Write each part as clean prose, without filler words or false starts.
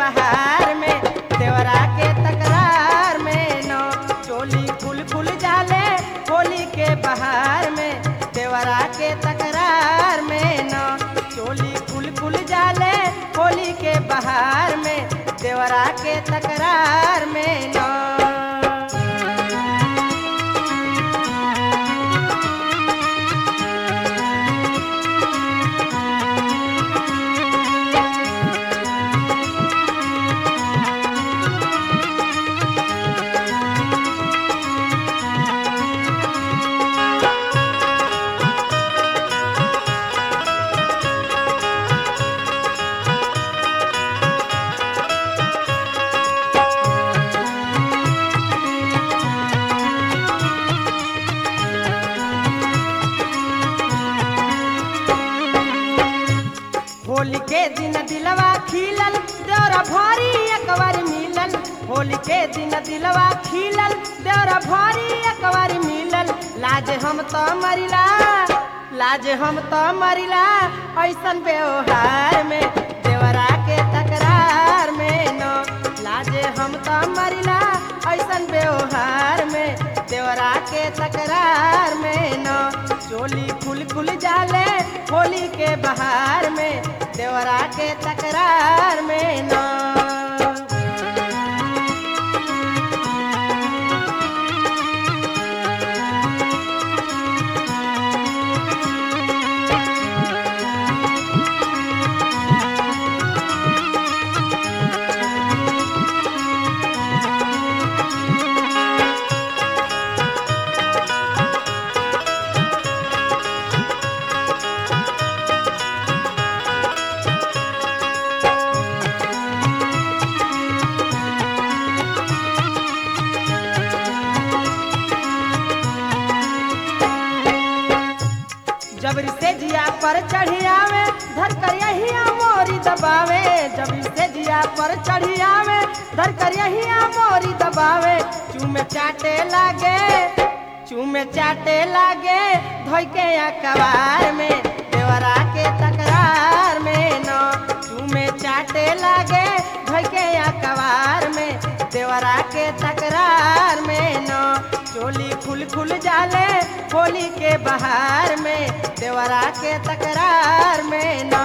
बहार में देवरा के तकरार में न चोली खुल खुल जाले होली के बहार में देवरा के तकरार में न चोली खुल खुल जाले होली के बहार में देवरा के तकरार में न होली के दिन दिलवा खिलल देवरा भारी एकबार मिलल होली के दिन दिलवा खिलल देवरा भारी एकबार मिलल लाज हम तो मरिला ऐसन व्यवहार में देवरा के तकरार में न लाजे हम तो मरिला ऐसन व्यवहार में देवरा के तकरार में न चोली खुल खुल जाले होली के बहार में देवरा के तकरार में न जबरी से जिया पर चढ़ी आवे धर कर यही मोरी दबावे जबरी से जिया पर चढ़ी आवे धर कर यही मोरी दबावे चूमे चाटे लागे धोई के अखबार में देवरा के तकरार में न चूमे चाटे लागे धोई के अखबार में देवरा के तकरार में न चोली खुल खुल जाले होली के बहार में देवरा के तकरार में न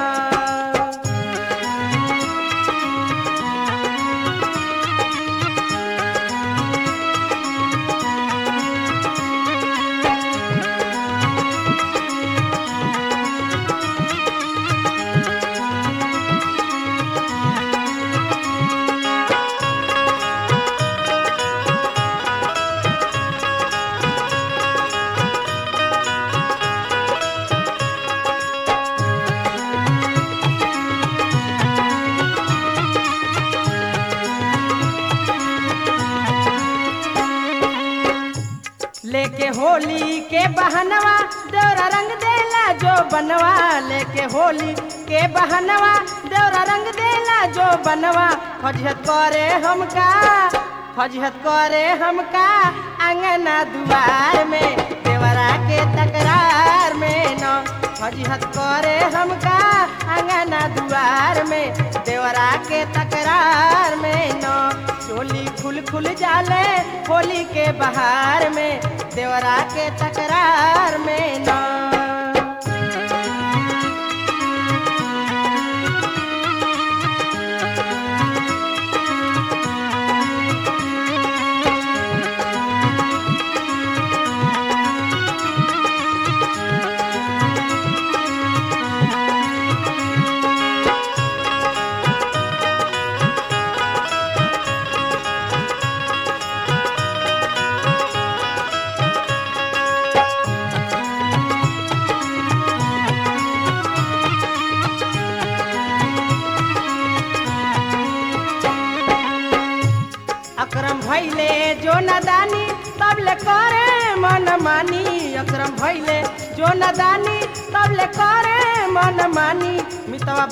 लेके होली के बहनवा देवरा रंग देला जो बनवा लेके होली के बहनवा देवरा रंग देला जो बनवा फजहत करे हमका अंगना दुआर में देवरा के तकरार में न फजहत करे हमका अंगना दुआर में देवरा के तकरार में न चोली खुल खुल जाले होली के बहार में देवरा के तकरार में न अकरम भैले जो नदानी तबले करे मन मानी अकरम भैले जो नदानी तबले करे मन मानी मितवा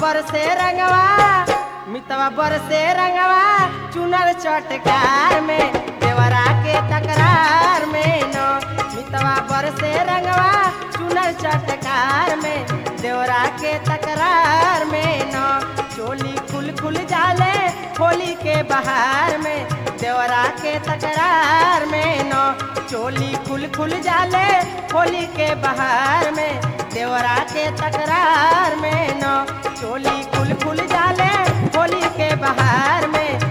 बरसे रंगवा चुनर चटकार में देवरा के तकरार में न मितवा बरसे रंगवा चुनर उमर चटकार में देवरा के तकरार में न चोली खुल खुल जाले होली के बहार में देवरा के तकरार में न चोली खुल खुल जाले होली के बहार में देवरा के तकरार में न चोली खुल खुल जाले होली के बहार में